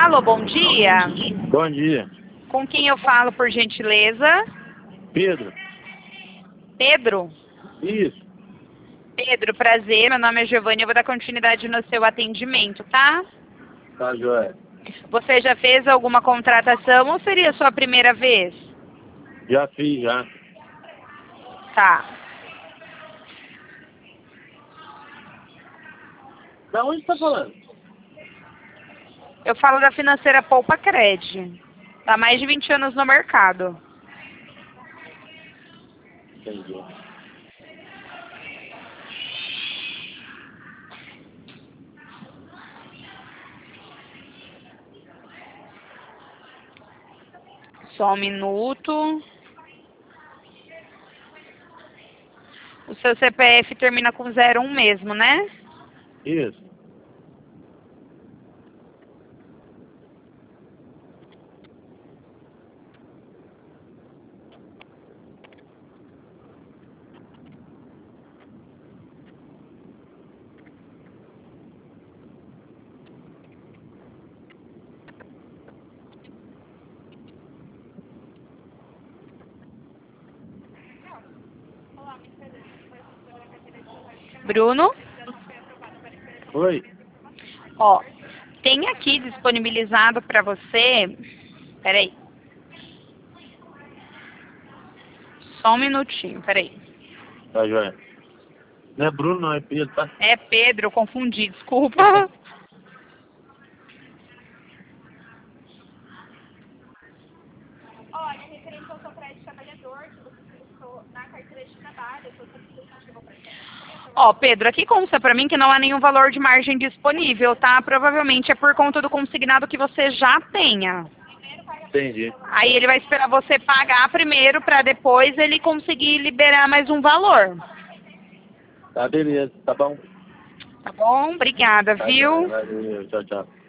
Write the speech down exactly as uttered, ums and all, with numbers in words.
Alô, bom dia. Bom dia. Com quem eu falo, por gentileza? Pedro. Pedro? Isso. Pedro, prazer. Meu nome é Giovanni. Eu vou dar continuidade no seu atendimento, tá? Tá, joia. Você já fez alguma contratação ou seria a sua primeira vez? Já fiz, já. Tá. Da onde você tá falando? Eu falo da financeira Poupa Cred. Tá há mais de vinte anos no mercado. Entendi. Só um minuto. O seu C P F termina com zero um mesmo, né? Isso. Bruno? Oi. Ó, tem aqui disponibilizado para você... Peraí. Só um minutinho, peraí. Tá, joia. Não é Bruno, não, é Pedro, tá? É Pedro, eu confundi, desculpa. Olha, referente ao seu crédito trabalhador, que você colocou na carteira de trabalho, que você chegou para Ó, Pedro, aqui consta para mim que não há nenhum valor de margem disponível, tá? Provavelmente é por conta do consignado que você já tenha. Entendi. Aí ele vai esperar você pagar primeiro para depois ele conseguir liberar mais um valor. Tá, beleza. Tá bom. Tá bom? Obrigada, Tá, viu? joia. Valeu. Tchau, tchau.